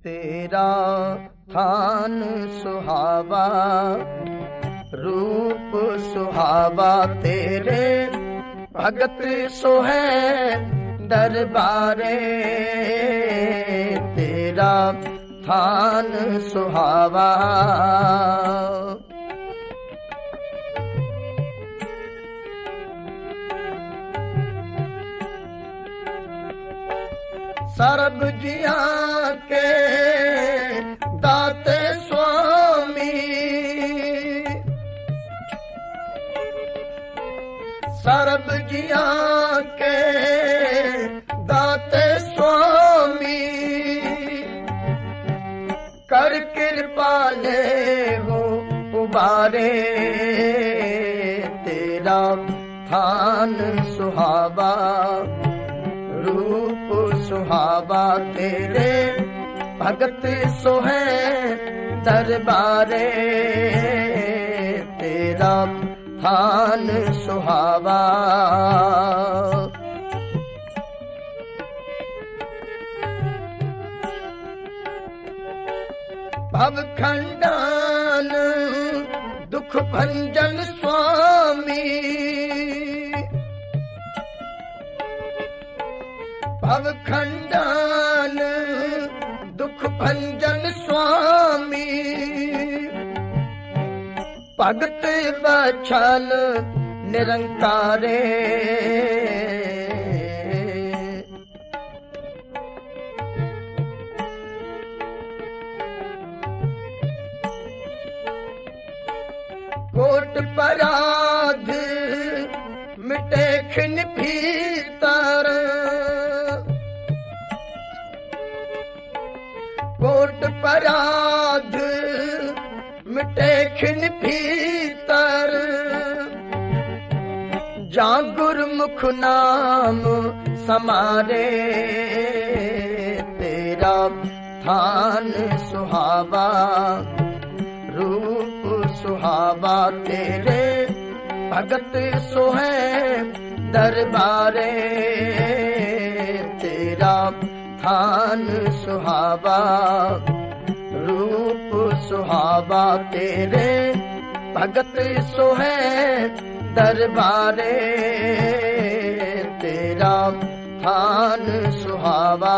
तेरा थान सुहावा, रूप सुहावा तेरे, भगत सोहे दरबारे। तेरा थान सुहावा, सर्ब जिया के दाते स्वामी, सर्ब जिया के दाते स्वामी, कर कृपा ले हो उबारे। तेरा थान सुहावा, रूप सुहावा तेरे, भगत सोहे दरबारे। तेरा थान सुहावा, भव खंडन दुख भंजन स्वामी, भव खंडन दुख भंजन स्वामी, भगत बछल निरंकारे। कोट पराध मिटे खिन भीतर, कोट पराध मिटे खिन भीतर, जा गुरमुख नाम समारे। तेरा थान सुहावा, रूप सुहावा तेरे, भगत सोहे दरबारे। तेरा थान सुहावा, रूप सुहावा तेरे, भगत सोहे दरबारे। तेरा थान सुहावा,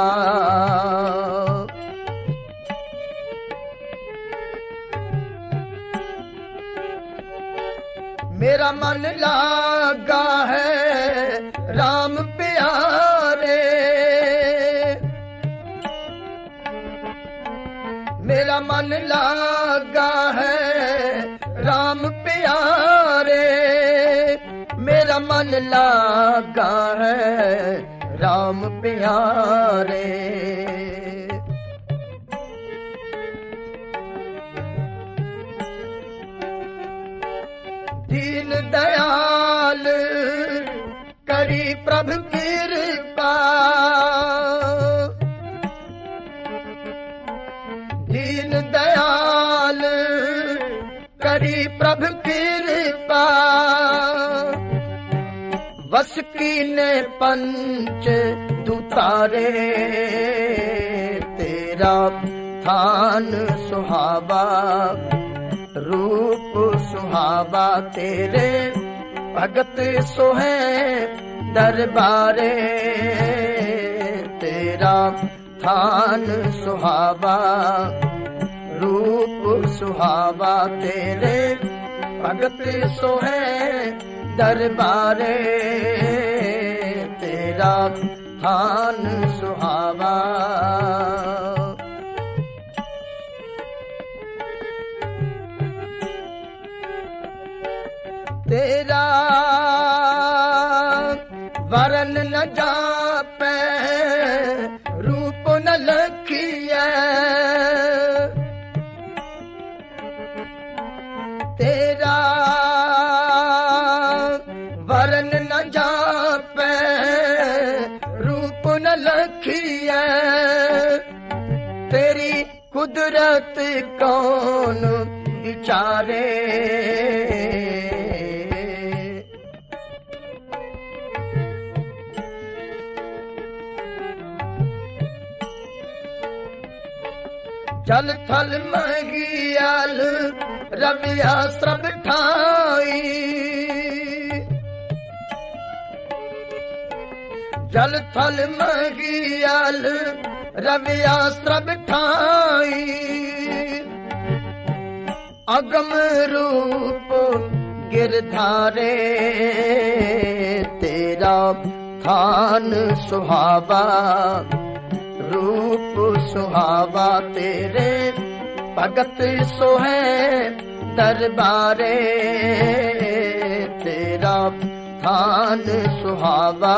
मेरा मन लागा है राम प्यारे, मेरा मन लागा है राम प्यारे। मेरा मन लागा है राम प्यारे। दीन दयाल करी प्रभु कृपा, दीन दयाल करी प्रभु कृपा, वस कीने पंच दुतारे। तेरा थान सुहावा, रूप सुहावा तेरे, भगत सोहे दरबारे। तेरा थान सुहावा, रूप सुहावा तेरे, भगत सोहे दरबारे। तेरा थान सुहावा, तेरा वरन न जापे रूप न लखिए। तेरा वरन न जापे रूप न लखिए। तेरी कुदरत कौन विचारे। जल थल महियाल रविया सब ठाई, जल थल महियाल रविया सब ठाई, अगम रूप गिरधारे तेरा थान सुहावा, रूप सुहावा तेरे भगत सोहे दरबारे तेरा थान सुहावा,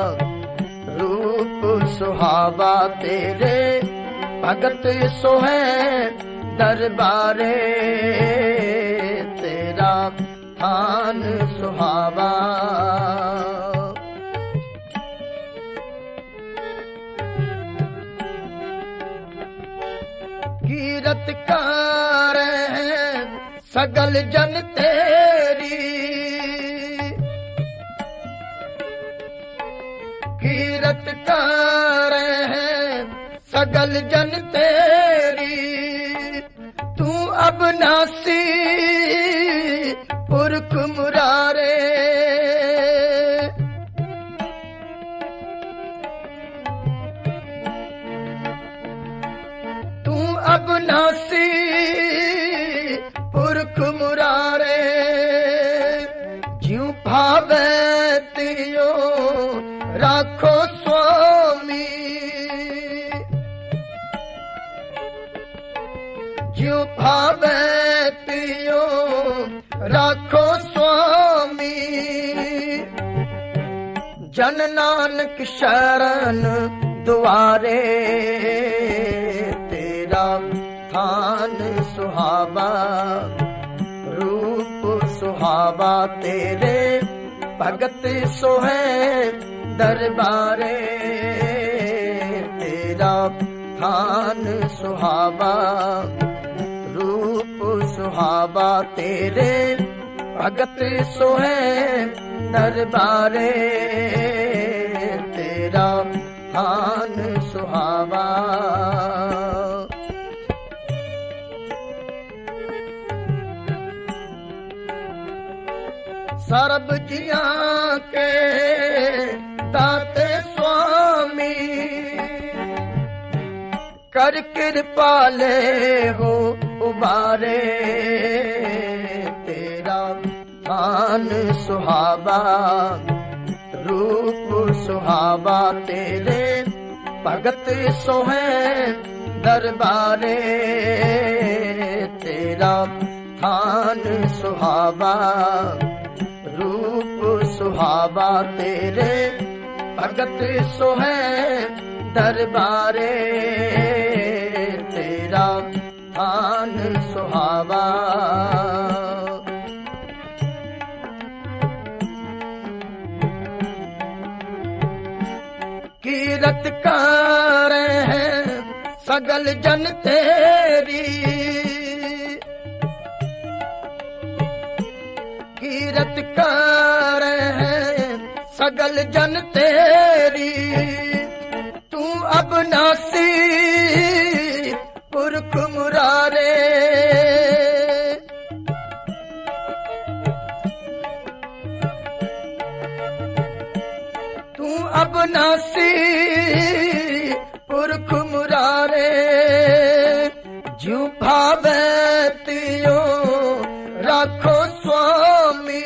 रूप सुहावा तेरे भगत सोहे दरबारे तेरा थान सुहावा। कीरतकार है सगल जन तेरी, कीरतकार है सगल जन तेरी, तू अबनासी पुरख मुरारे, तू अबनासी पुरख मुरारे, ज्यों भावे तियो राखो स्वामी, ज्यों भावे तियो राखो स्वामी, जन नानक शरण दुआरे तेरा थान सुहावा, रूप सुहावा तेरे भगत सोहे दरबारे तेरा थान सुहावा, रूप सुहावा तेरे भगत सोहे दरबारे तेरा थान सुहावा। सर्ब जिया के दाते स्वामी, कर कृपाले हो उबारे तेरा थान सुहावा, रूप सुहावा तेरे भगत सोहे दरबारे तेरा थान सुहावा, रूप सुहावा तेरे भगत सोहे दरबारे तेरा थान सुहावा। कीरतकार है सगल जन तेरी, कीरतकार है सगल जन तेरी, तू अबनासी पुरख मुरारे, तू अबनासी पुरख मुरारे, ज्यों भावे तियो राखो स्वामी,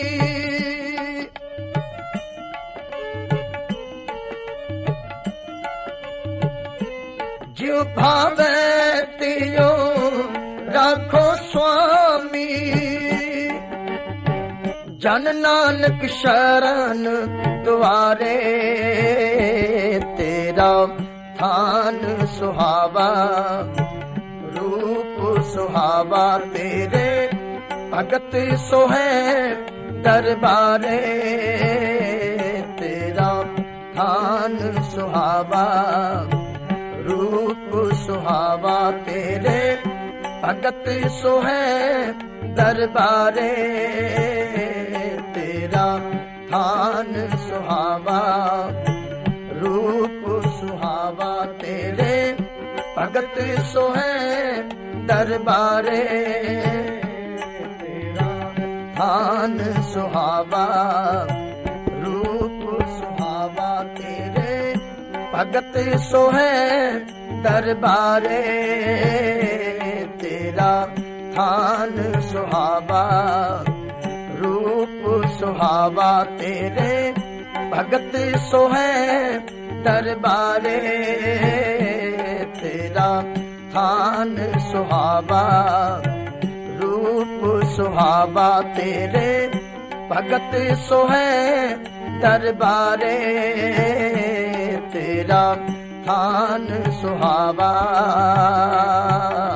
ज्यों भावे तियो राखो स्वामी, जन नानक शरण द्वारे तेरा थान सुहावा, रूप सुहावा तेरे भगत सोहे दरबारे तेरा थान सुहावा, रूप सुहावा तेरे भगत सोहे दरबारे तेरा थान सुहावा, रूप सुहावा तेरे भगत सोहे दरबारे तेरा थान सुहावा रूप सुहावा तेरे भगत सोहे दरबारे तेरा थान सुहावा रूप सुहावा तेरे भगत सोहे दरबारे तेरा थान सुहावा रूप सुहावा तेरे भगत सोहे दरबारे तेरा थान सुहावा।